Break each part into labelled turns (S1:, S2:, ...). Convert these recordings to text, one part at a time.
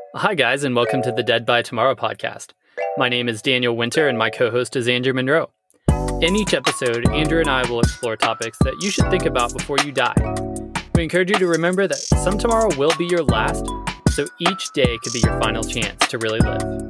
S1: Hi, guys, and welcome to the Dead by Tomorrow podcast. My name is Daniel Winter, and my co-host is Andrew Monroe. In each episode, Andrew and I will explore topics that you should think about before you die. We encourage you to remember that some tomorrow will be your last, so each day could be your final chance to really live.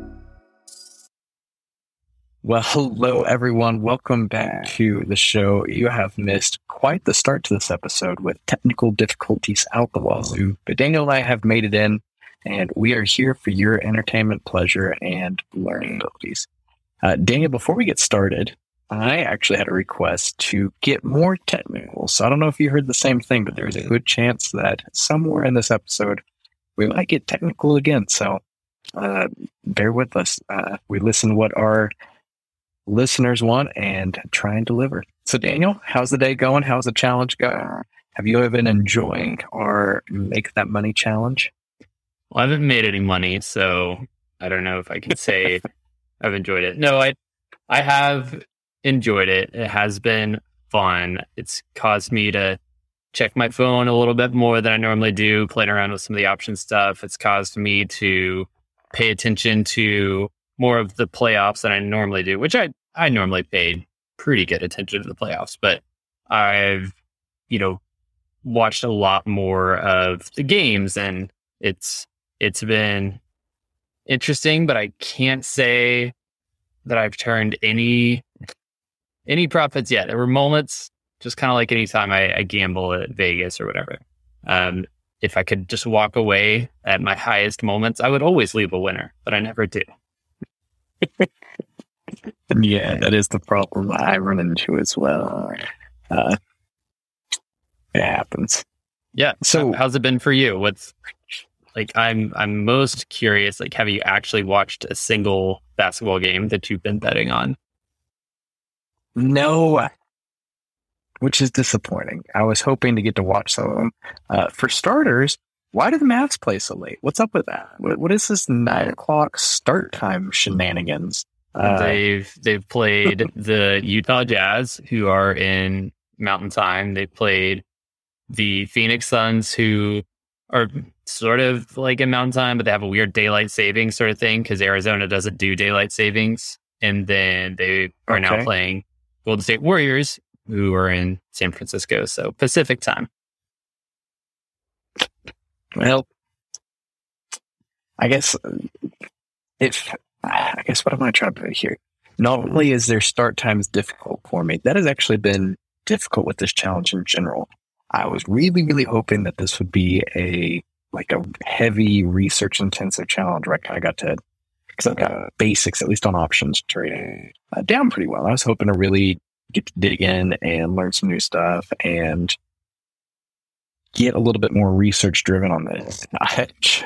S2: Well, hello, everyone. Welcome back to the show. You have missed quite the start to this episode with technical difficulties out the wazoo, but Daniel and I have made it in, and we are here for your entertainment, pleasure, and learning abilities. Daniel, before we get started, I actually had a request to get more technical. So I don't know if you heard the same thing, but there's a good chance that somewhere in this episode, we might get technical again. So bear with us. We listen to what our listeners want and try and deliver. So Daniel, how's the day going? How's the challenge going? Have you been enjoying our Make That Money challenge?
S1: Well, I haven't made any money, so I don't know if I can say I've enjoyed it. No, I have enjoyed it. It has been fun. It's caused me to check my phone a little bit more than I normally do, playing around with some of the option stuff. It's caused me to pay attention to more of the playoffs than I normally do, which I normally paid pretty good attention to the playoffs, but I've, watched a lot more of the games, and it's been interesting, but I can't say that I've turned any profits yet. There were moments, just kind of like anytime I gamble at Vegas or whatever. If I could just walk away at my highest moments, I would always leave a winner, but I never do.
S2: Yeah, that is the problem I run into as well. It happens.
S1: Yeah. So how's it been for you? I'm most curious, have you actually watched a single basketball game that you've been betting on?
S2: No, which is disappointing. I was hoping to get to watch some of them. For starters, why do the Mavs play so late? What's up with that? What is this 9:00 start time shenanigans?
S1: They've played the Utah Jazz, who are in Mountain Time. They played the Phoenix Suns, who are sort of like in Mountain Time, but they have a weird daylight savings sort of thing because Arizona doesn't do daylight savings. And then they are now playing Golden State Warriors, who are in San Francisco, so Pacific Time.
S2: Well, I guess what am I trying to put here? Not only is their start times difficult for me, that has actually been difficult with this challenge in general. I was really, really hoping that this would be a heavy research intensive challenge where I kind of got to, because I've got basics, at least on options trading, down pretty well. I was hoping to really get to dig in and learn some new stuff and get a little bit more research driven on this. I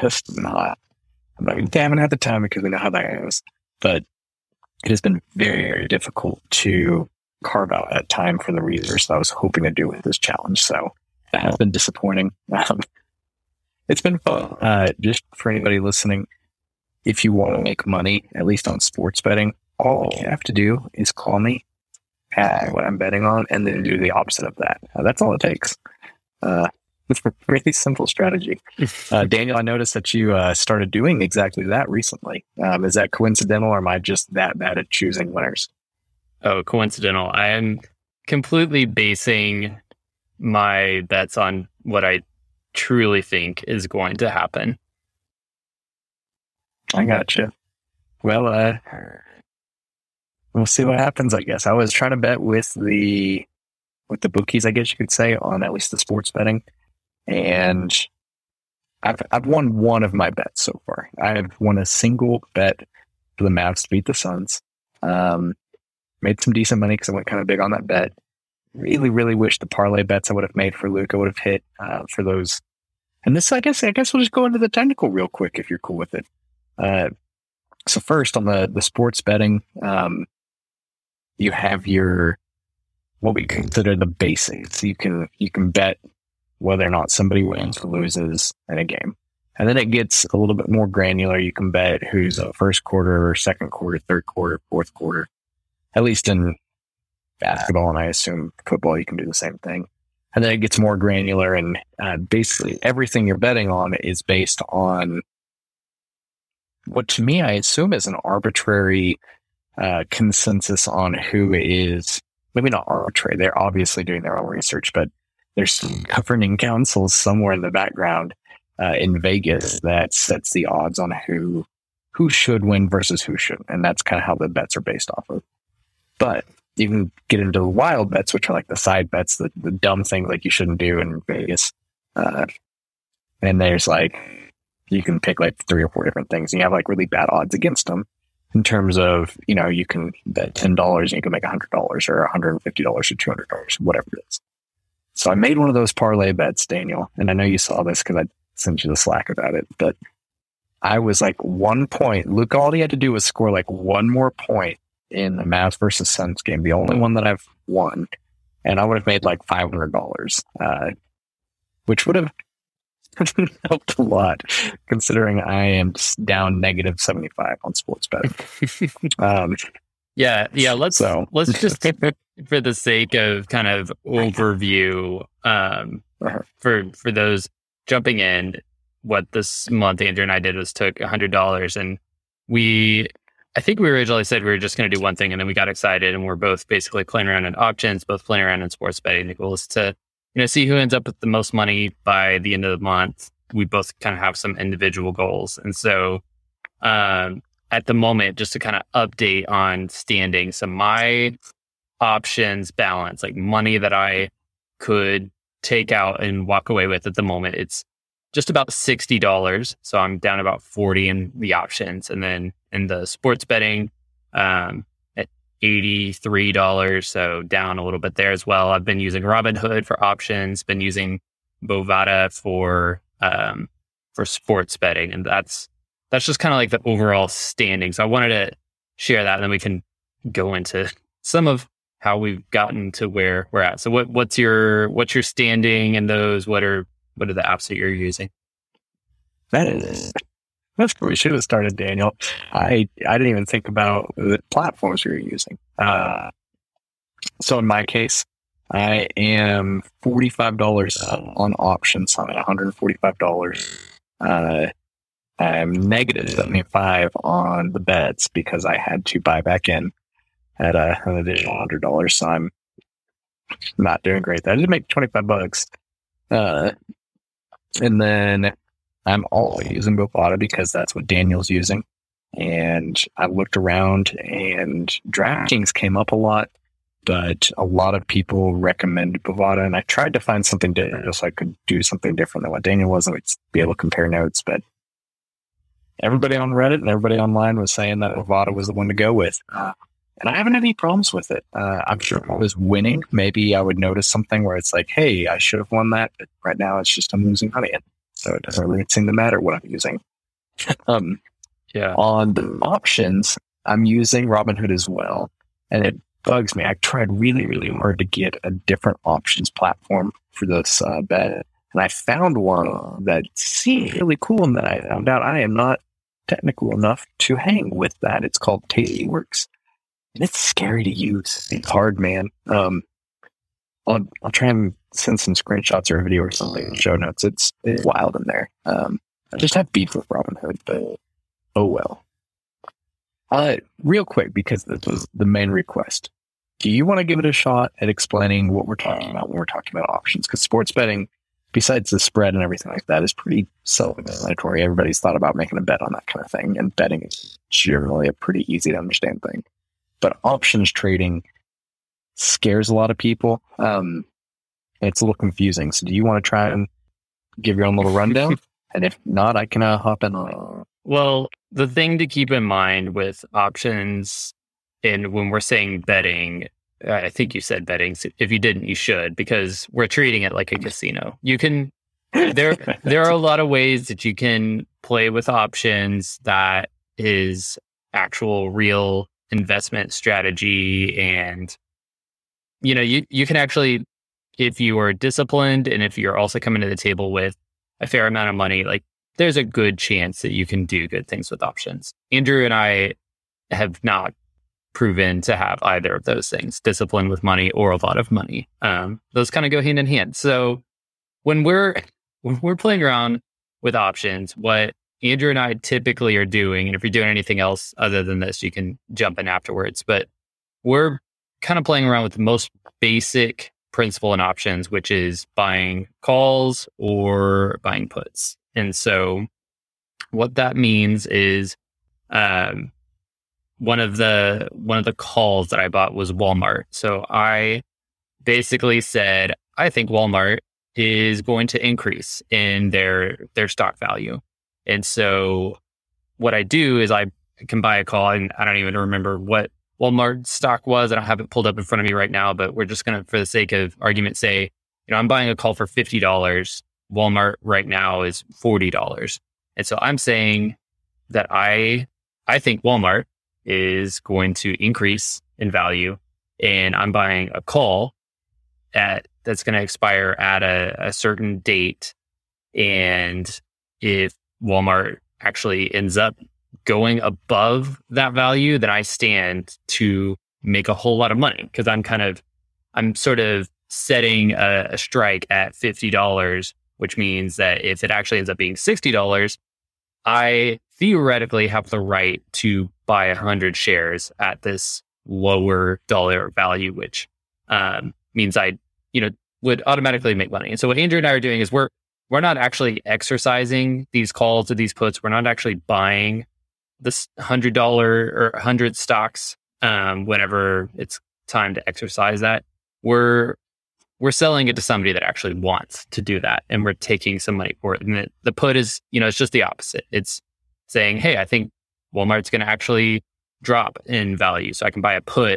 S2: haven't had the time because we know how that goes, but it has been very, very difficult to carve out that time for the research that I was hoping to do with this challenge. So that has been disappointing. It's been fun. Just for anybody listening, if you want to make money, at least on sports betting, all you have to do is call me at what I'm betting on and then do the opposite of that. That's all it takes. It's a pretty simple strategy. Daniel, I noticed that you started doing exactly that recently. Is that coincidental, or am I just that bad at choosing winners?
S1: Oh, coincidental. I am completely basing my bets on what I truly think is going to happen.
S2: I gotcha. Well, we'll see what happens, I guess. I was trying to bet with the bookies, I guess you could say, on at least the sports betting. And I've won one of my bets so far. I have won a single bet for the Mavs to beat the Suns. Made some decent money because I went kind of big on that bet. Really, really wish the parlay bets I would have made for Luka would have hit for those. And this, I guess we'll just go into the technical real quick if you're cool with it. So first on the sports betting, you have your what we consider the basics. You can bet whether or not somebody wins or loses in a game. And then it gets a little bit more granular. You can bet who's a first quarter or second quarter, third quarter, fourth quarter. At least in basketball, and I assume football, you can do the same thing. And then it gets more granular, and basically everything you're betting on is based on what to me I assume is an arbitrary consensus on who is, maybe not arbitrary. They're obviously doing their own research, but there's some governing councils somewhere in the background in Vegas that sets the odds on who should win versus who shouldn't, and that's kind of how the bets are based off of. But you can get into the wild bets, which are like the side bets, the dumb things like you shouldn't do in Vegas. And there's like, you can pick like 3 or 4 different things, and you have like really bad odds against them in terms of, you can bet $10 and you can make $100 or $150 or $200, whatever it is. So I made one of those parlay bets, Daniel, and I know you saw this because I sent you the Slack about it, but I was like 1 point. Luke, all he had to do was score like 1 more point in the Mavs versus Suns game, the only one that I've won, and I would have made like $500, which would have helped a lot considering I am down negative 75 on sports betting.
S1: Yeah. Let's just, for the sake of kind of overview, for those jumping in, what this month Andrew and I did was took $100, and I think we originally said we were just going to do one thing, and then we got excited, and we're both basically playing around in options, both playing around in sports betting. The goal is to, see who ends up with the most money by the end of the month. We both kind of have some individual goals. And so at the moment, just to kind of update on standings, so my options balance, like money that I could take out and walk away with at the moment, it's just about $60. So I'm down about 40 in the options. And then in the sports betting, at $83, so down a little bit there as well. I've been using Robinhood for options, been using Bovada for sports betting, and that's just kind of like the overall standing. So I wanted to share that, and then we can go into some of how we've gotten to where we're at. So what's your standing in those? What are the apps that you're using?
S2: That's where we should have started, Daniel. I didn't even think about the platforms we were using. So in my case, I am $45 on options. I'm at $145. I'm negative 75 on the bets because I had to buy back in at an additional $100. So I'm not doing great. I did make $25. And then I'm always using Bovada because that's what Daniel's using. And I looked around, and DraftKings came up a lot, but a lot of people recommended Bovada, and I tried to find something different just so I could do something different than what Daniel was, and we'd be able to compare notes. But everybody on Reddit and everybody online was saying that Bovada was the one to go with. And I haven't had any problems with it. I'm sure if I was winning, maybe I would notice something where it's like, hey, I should have won that, but right now it's just I'm losing money. So it doesn't really seem to matter what I'm using. On the options, I'm using Robinhood as well. And it bugs me. I tried really, really hard to get a different options platform for this bet. And I found one that seemed really cool, and that I found out I am not technical enough to hang with that. It's called Tastyworks. And it's scary to use. It's hard, man. I'll try and send some screenshots or a video or something in show notes. It's wild in there. I just have beef with Robinhood, but oh well. Real quick, because this was the main request. Do you want to give it a shot at explaining what we're talking about when we're talking about options? Because sports betting, besides the spread and everything like that, is pretty self-explanatory. Everybody's thought about making a bet on that kind of thing, and betting is generally a pretty easy to understand thing. But options trading scares a lot of people. It's a little confusing. So do you want to try and give your own little rundown? And if not, I can hop in on it.
S1: Well, the thing to keep in mind with options, and when we're saying betting, I think you said betting. So if you didn't, you should, because we're treating it like a casino. You can, there are a lot of ways that you can play with options that is actual real investment strategy. And, you can actually, if you are disciplined and if you're also coming to the table with a fair amount of money, like there's a good chance that you can do good things with options. Andrew and I have not proven to have either of those things, discipline with money or a lot of money. Those kind of go hand in hand. So when we're playing around with options, what Andrew and I typically are doing, and if you're doing anything else other than this, you can jump in afterwards, but we're kind of playing around with the most basic principle and options, which is buying calls or buying puts. And so what that means is one of the calls that I bought was Walmart. So I basically said, I think Walmart is going to increase in their stock value. And so what I do is I can buy a call, and I don't even remember what Walmart stock was. I don't have it pulled up in front of me right now, but we're just going to, for the sake of argument, say, I'm buying a call for $50. Walmart right now is $40. And so I'm saying that I think Walmart is going to increase in value, and I'm buying a call that's going to expire at a certain date. And if Walmart actually ends up going above that value, then I stand to make a whole lot of money, because I'm sort of setting a strike at $50, which means that if it actually ends up being $60, I theoretically have the right to buy 100 shares at this lower dollar value, which means I, would automatically make money. And so what Andrew and I are doing is we're not actually exercising these calls or these puts. We're not actually buying this $100 or 100 stocks whenever it's time to exercise that. We're selling it to somebody that actually wants to do that, and we're taking some money for it. And the put is, it's just the opposite. It's saying, hey, I think Walmart's going to actually drop in value, so I can buy a put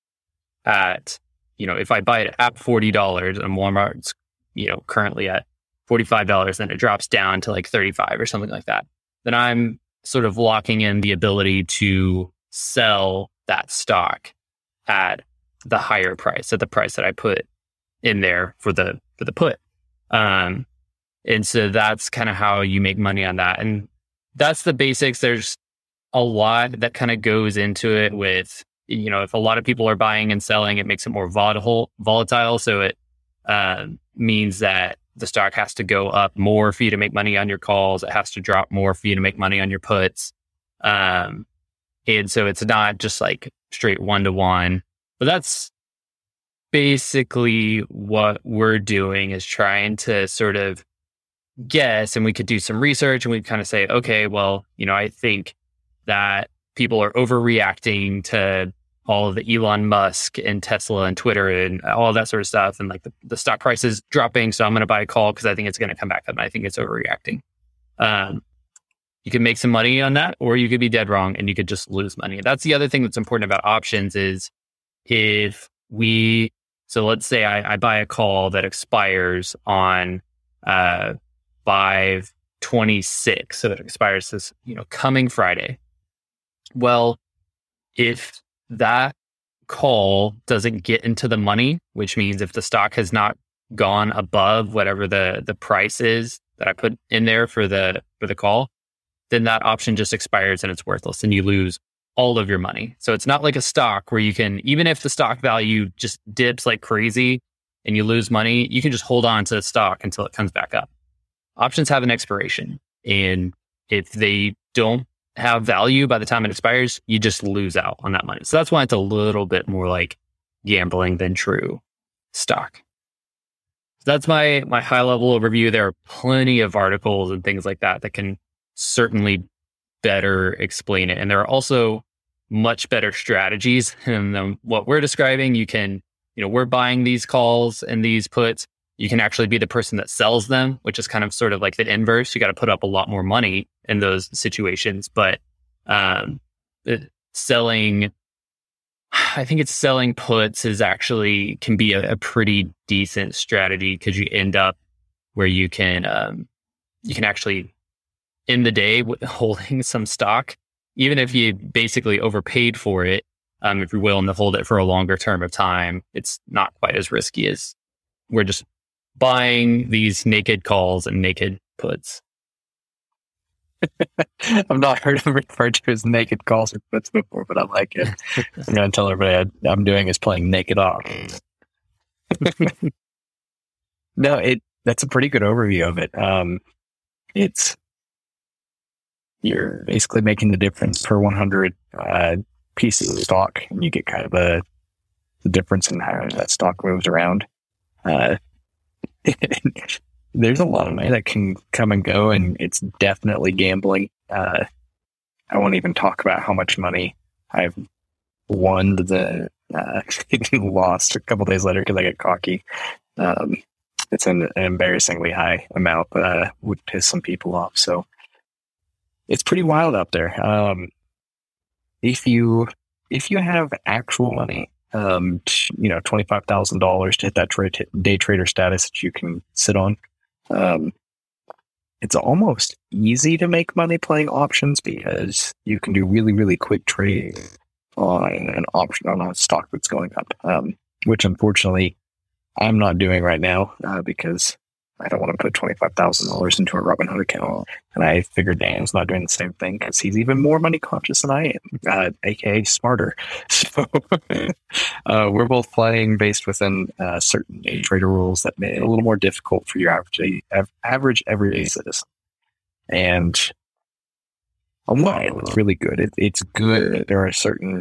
S1: at, if I buy it at $40 and Walmart's, currently at $45, then it drops down to like 35 or something like that. Then I'm sort of locking in the ability to sell that stock at the higher price, at the price that I put in there for the put. And so that's kind of how you make money on that. And that's the basics. There's a lot that kind of goes into it with, if a lot of people are buying and selling, it makes it more volatile. So it means that the stock has to go up more for you to make money on your calls. It has to drop more for you to make money on your puts. And so it's not just like straight 1-to-1, but that's basically what we're doing, is trying to sort of guess, and we could do some research and we kind of say, okay, well, I think that people are overreacting to all of the Elon Musk and Tesla and Twitter and all that sort of stuff. And like the stock price is dropping, so I'm going to buy a call because I think it's going to come back up and I think it's overreacting. You can make some money on that, or you could be dead wrong and you could just lose money. That's the other thing that's important about options is so let's say I buy a call that expires on 5/26. So it expires this, coming Friday. Well, if that call doesn't get into the money, which means if the stock has not gone above whatever the price is that I put in there for the call, then that option just expires and it's worthless and you lose all of your money. So it's not like a stock where you can, even if the stock value just dips like crazy and you lose money, you can just hold on to the stock until it comes back up. Options have an expiration, and if they don't have value by the time it expires, you just lose out on that money. So that's why it's a little bit more like gambling than true stock. So that's my high level overview. There are plenty of articles and things like that can certainly better explain it. And there are also much better strategies than what we're describing. You can, we're buying these calls and these puts. You can actually be the person that sells them, which is kind of sort of like the inverse. You got to put up a lot more money in those situations. But selling puts can be a pretty decent strategy, because you end up where you can actually end the day with holding some stock, even if you basically overpaid for it. If you're willing to hold it for a longer term of time, it's not quite as risky as we're just buying these naked calls and naked puts.
S2: I've not heard them referred to as naked calls or puts before, but I like it. I'm going to tell everybody I'm doing is playing naked options. No, that's a pretty good overview of it. you're basically making the difference per 100 pieces of stock, and you get kind of the difference in how that stock moves around. There's a lot of money that can come and go, and it's definitely gambling. I won't even talk about how much money I've won the lost a couple days later because I get cocky. It's an embarrassingly high amount, but would piss some people off. So it's pretty wild out there. If you have actual money, $25,000 to hit that day trader status that you can sit on, it's almost easy to make money playing options because you can do really, really quick trade on an option on a stock that's going up, which unfortunately I'm not doing right now because I don't want to put $25,000 into a Robinhood account. And I figured Dan's not doing the same thing because he's even more money conscious than I am, aka smarter. So we're both playing based within certain day trader rules that make it a little more difficult for your average everyday citizen. And on one hand, it's really good. It's good. There are certain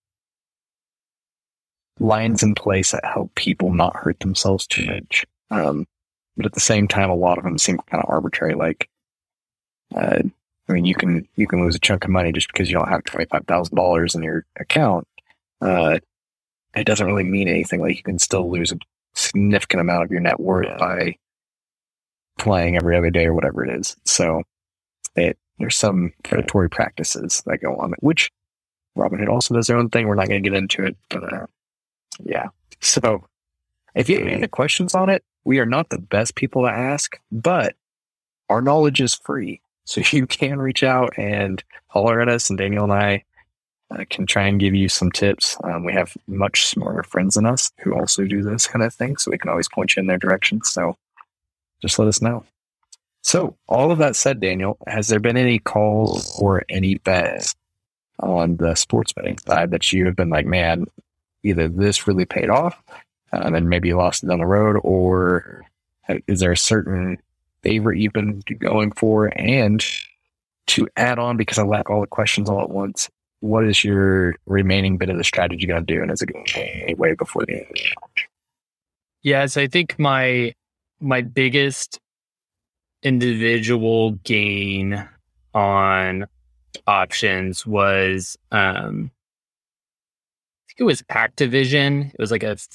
S2: lines in place that help people not hurt themselves too much. But at the same time, a lot of them seem kind of arbitrary. Like, you can lose a chunk of money just because you don't have $25,000 in your account. It doesn't really mean anything. Like, you can still lose a significant amount of your net worth by playing every other day or whatever it is. So there's some predatory practices that go on, which Robinhood also does their own thing. We're not going to get into it, but yeah. So if you have any questions on it, we are not the best people to ask, but our knowledge is free. So you can reach out and holler at us, and Daniel and I can try and give you some tips. We have much smarter friends than us who also do this kind of thing, so we can always point you in their direction. So just let us know. So all of that said, Daniel, has there been any calls or any bets on the sports betting side that you have been like, man, either this really paid off, and then maybe you lost it down the road, or is there a certain favorite you've been going for? And to add on, because I lack all the questions all at once, what is your remaining bit of the strategy going to do, and is it going to change way before the end of the challenge?
S1: Yes, I think my biggest individual gain on options was it was Activision. It was like a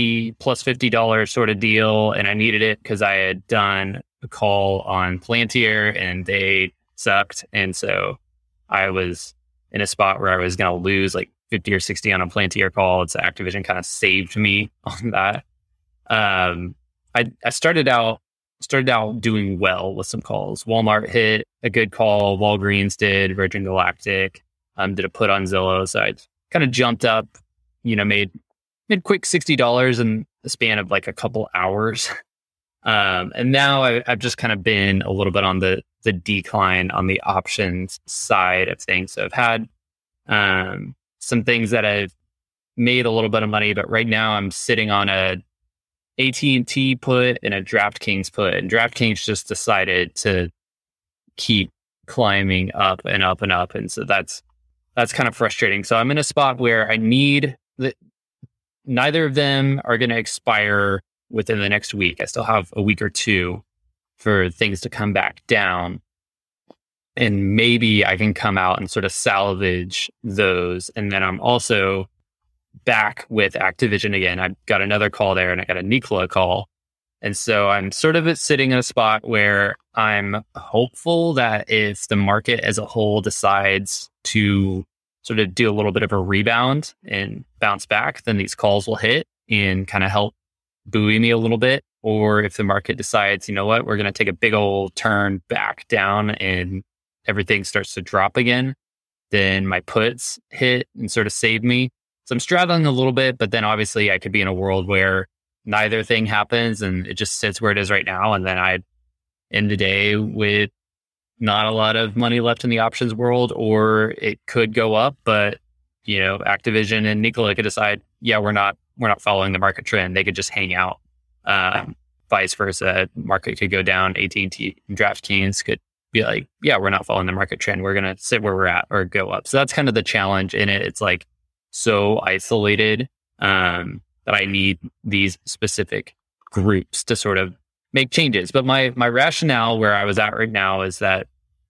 S1: $50 sort of deal, and I needed it because I had done a call on Palantir and they sucked, and so I was in a spot where I was going to lose like 50 or 60 on a Palantir call. It's Activision kind of saved me on that. I started out doing well with some calls. Walmart hit a good call. Walgreens did. Virgin Galactic did a put on Zillow, so I kind of jumped up. Made quick $60 in the span of like a couple hours. And now I've just kind of been a little bit on the decline on the options side of things. So I've had some things that I've made a little bit of money, but right now I'm sitting on a AT&T put and a DraftKings put. And DraftKings just decided to keep climbing up and up and up. And so that's kind of frustrating. So I'm in a spot where I need neither of them are going to expire within the next week. I still have a week or two for things to come back down. And maybe I can come out and sort of salvage those. And then I'm also back with Activision again. I've got another call there and I got a Nikola call. And so I'm sort of sitting in a spot where I'm hopeful that if the market as a whole decides to sort of do a little bit of a rebound and bounce back, then these calls will hit and kind of help buoy me a little bit. Or if the market decides, you know what, we're going to take a big old turn back down and everything starts to drop again, then my puts hit and sort of save me. So I'm straddling a little bit, but then obviously I could be in a world where neither thing happens and it just sits where it is right now. And then I'd end the day with not a lot of money left in the options world, or it could go up, but Activision and Nikola could decide, yeah, we're not following the market trend. They could just hang out. Vice versa, market could go down. AT&T and DraftKings could be like, yeah, we're not following the market trend. We're going to sit where we're at or go up. So that's kind of the challenge in it. It's like so isolated that I need these specific groups to sort of make changes. But my rationale where I was at right now is that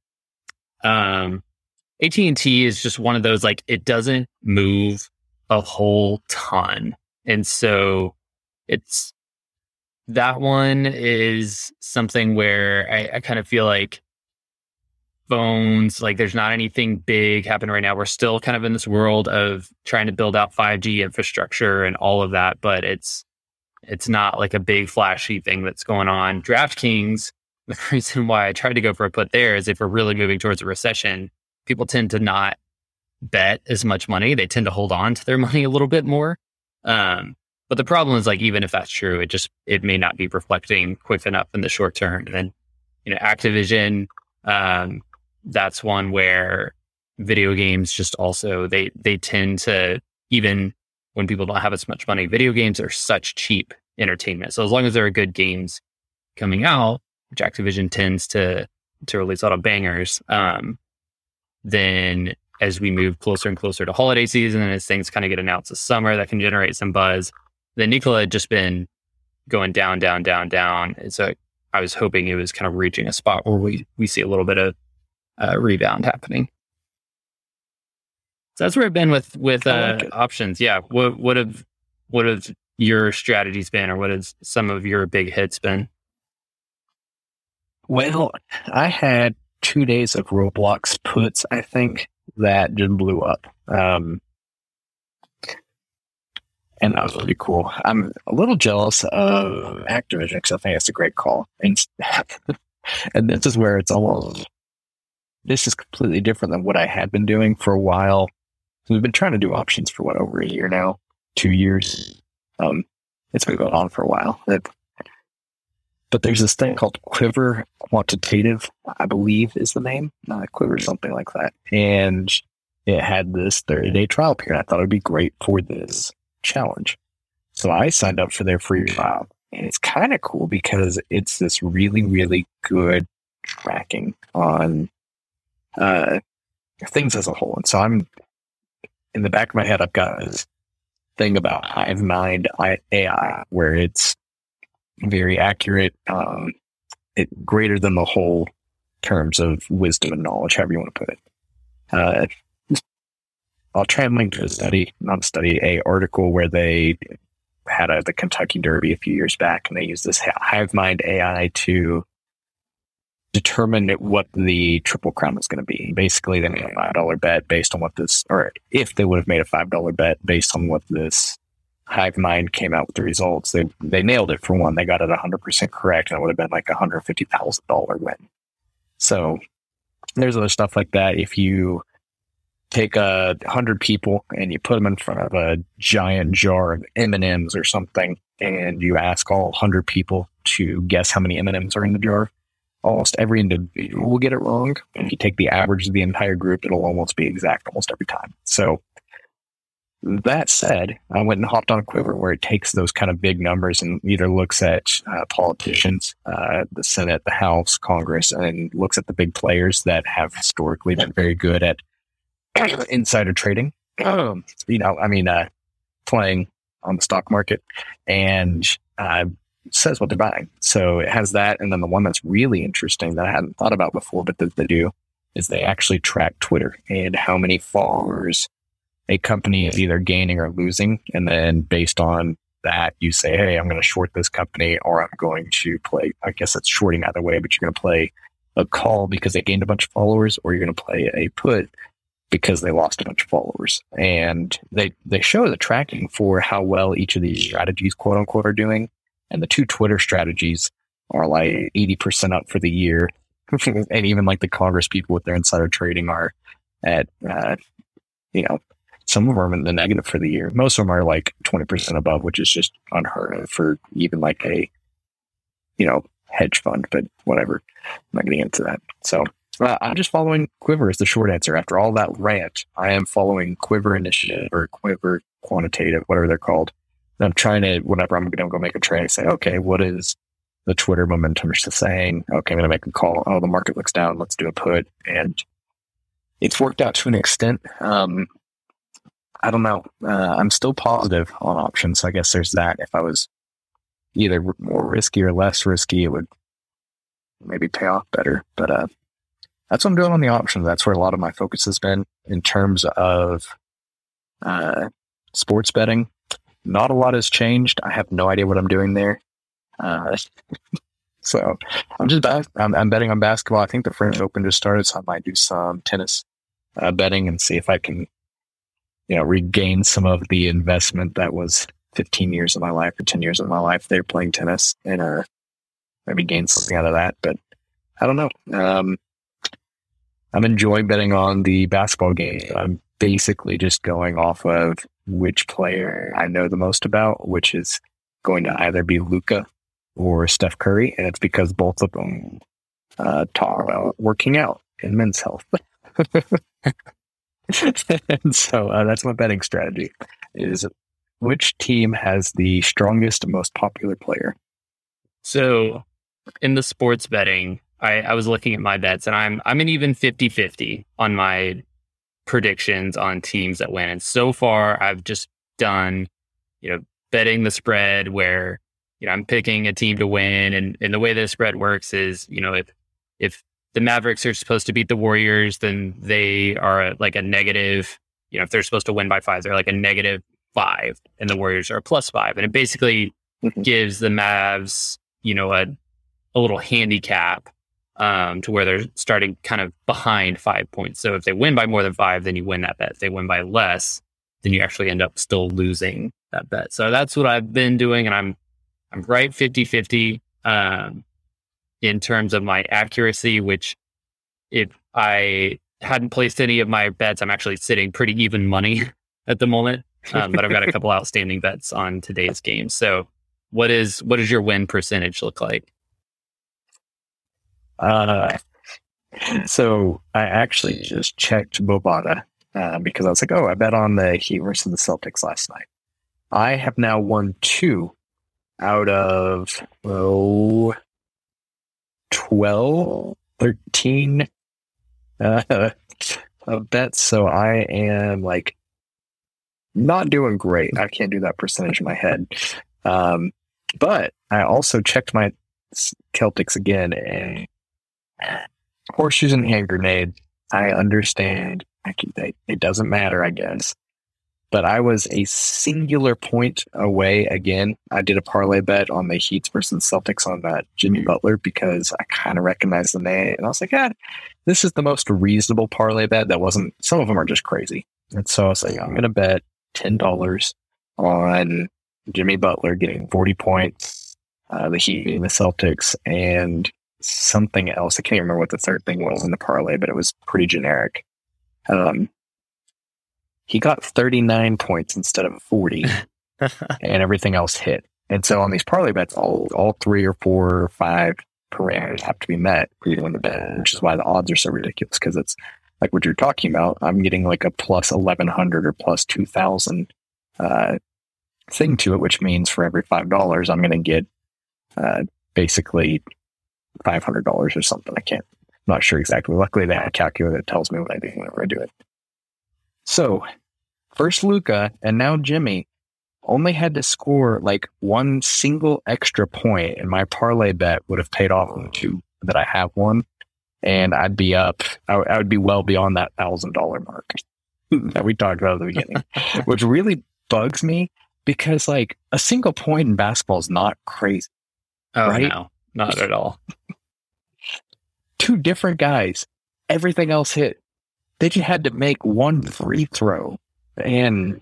S1: AT&T is just one of those, like, it doesn't move a whole ton. And so it's that one is something where I kind of feel like phones, like there's not anything big happening right now. We're still kind of in this world of trying to build out 5G infrastructure and all of that, but it's not like a big flashy thing that's going on. DraftKings, the reason why I tried to go for a put there is if we're really moving towards a recession, people tend to not bet as much money. They tend to hold on to their money a little bit more. But the problem is, like, even if that's true, it may not be reflecting quick enough in the short term. And then, Activision, that's one where video games just also, they tend to, even when people don't have as much money, video games are such cheap entertainment. So as long as there are good games coming out, which Activision tends to release a lot of bangers, then as we move closer and closer to holiday season and as things kind of get announced this summer that can generate some buzz, then Nikola had just been going down, down, down, down. And so I was hoping it was kind of reaching a spot where we see a little bit of rebound happening. So that's where I've been with options. Yeah. What have your strategies been, or what has some of your big hits been?
S2: Well, I had 2 days of Roblox puts, I think, that just blew up. And that was pretty cool. I'm a little jealous of Activision because I think it's a great call. And this is where this is completely different than what I had been doing for a while. So we've been trying to do options for over a year now, 2 years. It's been going on for a while. But there's this thing called Quiver Quantitative, I believe is the name. Quiver, something like that. And it had this 30-day trial period. I thought it would be great for this challenge. So I signed up for their free trial. And it's kind of cool because it's this really, really good tracking on things as a whole. And so I'm, in the back of my head, I've got this thing about HiveMind AI, where it's very accurate, greater than the whole terms of wisdom and knowledge, however you want to put it. I'll try and link to a article where they had the Kentucky Derby a few years back, and they used this HiveMind AI to determine what the Triple Crown was going to be. Basically, they made a $5 bet based on what this, or if they would have made a $5 bet based on what this HiveMind came out with the results, they nailed it for one. They got it 100% correct, and it would have been like a $150,000 win. So there's other stuff like that. If you take 100 people and you put them in front of a giant jar of M&Ms or something, and you ask all 100 people to guess how many M&Ms are in the jar, almost every individual will get it wrong. If you take the average of the entire group, it'll almost be exact almost every time. So that said, I went and hopped on Quiver, where it takes those kind of big numbers and either looks at politicians, the Senate, the House, Congress, and looks at the big players that have historically been very good at insider trading. Playing on the stock market, and says what they're buying. So it has that, and then the one that's really interesting that I hadn't thought about before, but that they do, is they actually track Twitter and how many followers a company is either gaining or losing. And then based on that, you say, hey, I'm going to short this company, or I'm going to play, I guess it's shorting either way, but you're going to play a call because they gained a bunch of followers, or you're going to play a put because they lost a bunch of followers. And they show the tracking for how well each of these strategies, quote unquote, are doing. And the two Twitter strategies are like 80% up for the year. And even like the Congress people with their insider trading are at, some of them are in the negative for the year. Most of them are like 20% above, which is just unheard of for even like a, hedge fund, but whatever. I'm not getting into that. So I'm just following Quiver is the short answer. After all that rant, I am following Quiver Initiative or Quiver Quantitative, whatever they're called. And I'm trying to, whenever I'm going to go make a trade, say, okay, what is the Twitter momentum is just saying, okay, I'm going to make a call. Oh, the market looks down. Let's do a put. And it's worked out to an extent. I don't know. I'm still positive on options. So I guess there's that. If I was either more risky or less risky, it would maybe pay off better. But that's what I'm doing on the options. That's where a lot of my focus has been in terms of sports betting. Not a lot has changed. I have no idea what I'm doing there. So I'm betting on basketball. I think the French Open just started, so I might do some tennis betting and see if I can, regain some of the investment that was 15 years of my life or 10 years of my life there playing tennis, and maybe gain something out of that. But I don't know. I'm enjoying betting on the basketball game. I'm basically just going off of which player I know the most about, which is going to either be Luka or Steph Curry, and it's because both of them talk about working out and men's health. And so that's my betting strategy: is which team has the strongest, most popular player.
S1: So in the sports betting, I was looking at my bets, and I'm an even 50-50 on my predictions on teams that win. And so far, I've just done, betting the spread where, I'm picking a team to win. And the way the spread works is, if the Mavericks are supposed to beat the Warriors, then they are like a negative, if they're supposed to win by 5, they're like a -5, and the Warriors are a +5. And it basically gives the Mavs, a little handicap to where they're starting kind of behind 5 points. So if they win by more than 5, then you win that bet. If they win by less, then you actually end up still losing that bet. So that's what I've been doing, and I'm right 50-50 in terms of my accuracy, which if I hadn't placed any of my bets, I'm actually sitting pretty even money at the moment. But I've got a couple outstanding bets on today's game. So what does your win percentage look like?
S2: So I actually just checked Bovada because I was like, I bet on the Heat versus the Celtics last night. I have now won 2 out of 12, 13 of bets. So I am like not doing great. I can't do that percentage in my head. But I also checked my Celtics again, and horseshoes and hand grenade. I understand. It doesn't matter, I guess. But I was a singular point away again. I did a parlay bet on the Heat versus Celtics on that Jimmy Butler because I kind of recognized the name. And I was like, this is the most reasonable parlay bet that wasn't, some of them are just crazy. And so I was like, I'm going to bet $10 on Jimmy Butler getting 40 points, the Heat beating the Celtics, and something else. I can't remember what the third thing was in the parlay, but it was pretty generic. He got 39 points instead of 40, and everything else hit. And so on these parlay bets, all 3 or 4 or 5 parameters have to be met for you to win the bet, which is why the odds are so ridiculous, because it's like what you're talking about. I'm getting like a plus 1,100 or plus 2,000 thing to it, which means for every $5, I'm going to get basically $500 or something. I'm not sure exactly. Luckily, they have a calculator that tells me what I do whenever I do it. So, first Luka and now Jimmy only had to score like one single extra point, and my parlay bet would have paid off on the 2 that I have won, and I'd be up. I would be well beyond that $1,000 mark that we talked about at the beginning, which really bugs me because like a single point in basketball is not crazy.
S1: Oh,
S2: right?
S1: No, not at all.
S2: 2 different guys, everything else hit. They just had to make one free throw, and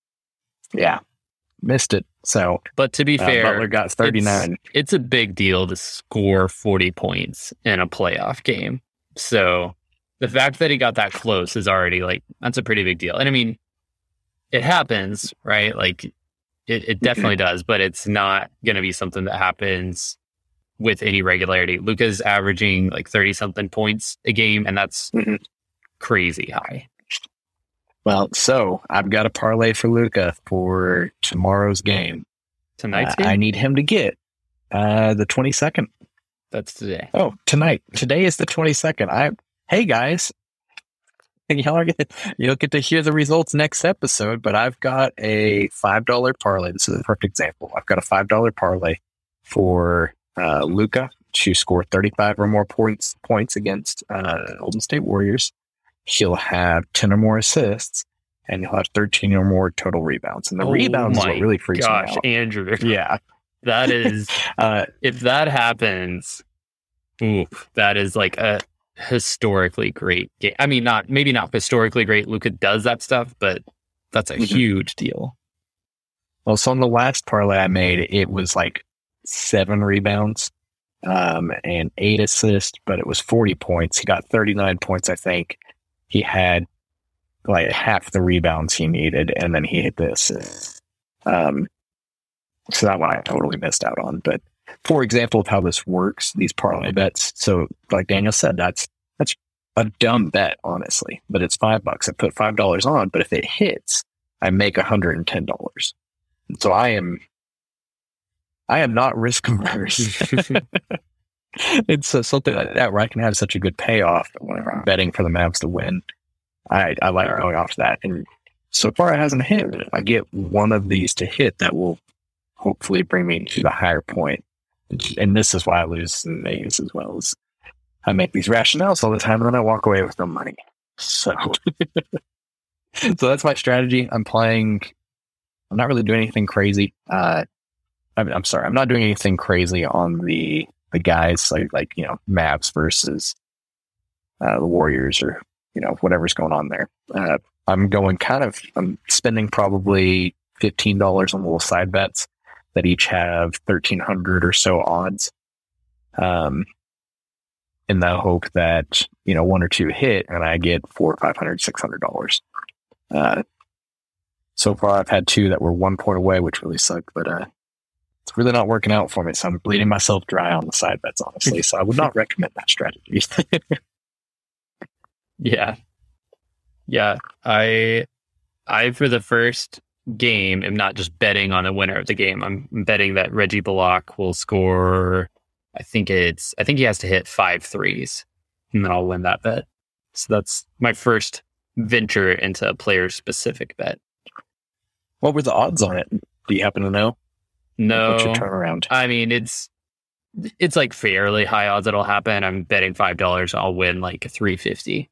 S2: missed it. So,
S1: but to be fair,
S2: Butler got 39.
S1: It's a big deal to score 40 points in a playoff game. So the fact that he got that close is already that's a pretty big deal. And I mean, it happens, right? Like it definitely does, but it's not going to be something that happens with any regularity. Luka's averaging 30 something points a game, and that's crazy high.
S2: Well, so I've got a parlay for Luka for tomorrow's game.
S1: Tonight's game?
S2: I need him to get The 22nd.
S1: That's today.
S2: Oh, tonight. Today is the 22nd. Hey guys, you'll get to hear the results next episode, but I've got a $5 parlay. This is a perfect example. I've got a $5 parlay for Luka to score 35 or more points against Golden State Warriors. He'll have 10 or more assists, and he'll have 13 or more total rebounds. And the rebounds is what really freaks me out.
S1: Andrew.
S2: Yeah.
S1: That is, if that happens, that is like a historically great game. I mean, maybe not historically great. Luka does that stuff, but that's a huge deal.
S2: Well, so on the last parlay I made, it was like 7 rebounds and 8 assists, but it was 40 points. He got 39 points, I think. He had like half the rebounds he needed, and then he hit the assists. So that one I totally missed out on. But for example of how this works, these parlay bets. So like Daniel said, that's a dumb bet, honestly, but it's $5. I put $5 on, but if it hits, I make $110. So I am not risk averse. It's something like that where I can have such a good payoff whenever I'm betting for the Mavs to win. I like going off that. And so far it hasn't hit. If I get one of these to hit, that will hopefully bring me to the higher point. And this is why I lose in Vegas as well. As I make these rationales all the time, and then I walk away with no money. So that's my strategy. I'm not really doing anything crazy. I'm sorry. I'm not doing anything crazy on the guys like Mavs versus the Warriors or whatever's going on there. I'm spending probably $15 on little side bets that each have 1,300 or so odds, in the hope that one or two hit and I get $400 or $500, $600. So far I've had 2 that were 1 point away, which really sucked, but it's really not working out for me. So I'm bleeding myself dry on the side bets, honestly. So I would not recommend that strategy.
S1: Yeah. I for the first game am not just betting on a winner of the game. I'm betting that Reggie Bullock will score. I think he has to hit 5 threes, and then I'll win that bet. So that's my first venture into a player specific bet.
S2: What were the odds on it? Do you happen to know?
S1: No.
S2: What's your turnaround?
S1: I mean, it's like fairly high odds it'll happen. I'm betting $5. I'll win like $350.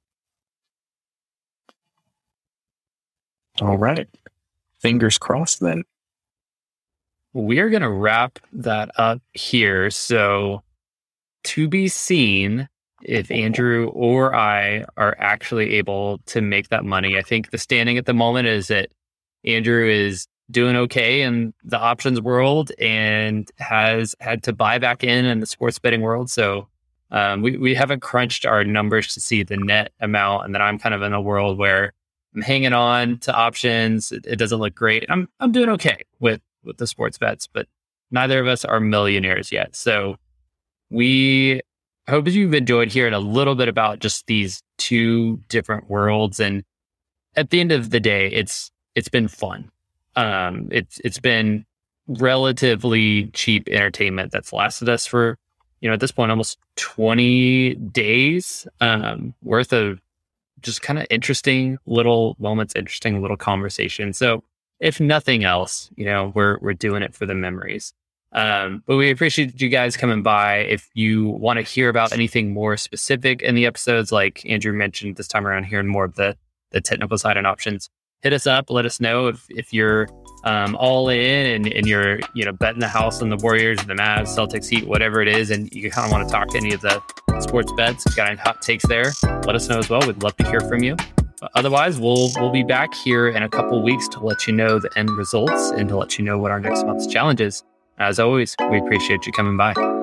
S2: All right. Fingers crossed then.
S1: We're going to wrap that up here. So to be seen if Andrew or I are actually able to make that money. I think the standing at the moment is that Andrew is doing okay in the options world and has had to buy back in the sports betting world. So we haven't crunched our numbers to see the net amount. And then I'm kind of in a world where I'm hanging on to options. It doesn't look great. I'm doing okay with the sports bets, but neither of us are millionaires yet. So we hope you've enjoyed hearing a little bit about just these 2 different worlds. And at the end of the day, it's been fun. It's been relatively cheap entertainment that's lasted us for, at this point, almost 20 days worth of just kind of interesting little moments, interesting little conversations. So if nothing else, we're doing it for the memories. But we appreciate you guys coming by. If you want to hear about anything more specific in the episodes, like Andrew mentioned this time around, hearing more of the technical side and options, hit us up. Let us know if you're all in and you're betting the house on the Warriors, the Mavs, Celtics, Heat, whatever it is, and you kind of want to talk to any of the sports bets. If you've got any hot takes there, let us know as well. We'd love to hear from you. But otherwise, we'll be back here in a couple weeks to let you know the end results and to let you know what our next month's challenge is. As always, we appreciate you coming by.